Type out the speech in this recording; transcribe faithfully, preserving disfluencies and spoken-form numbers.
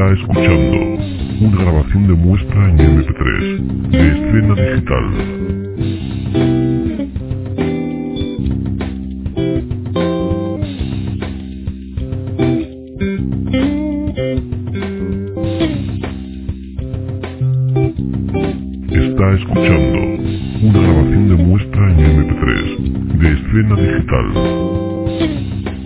Está escuchando una grabación de muestra en eme pe tres de Escena Digital. Está escuchando una grabación de muestra en eme pe tres de Escena Digital.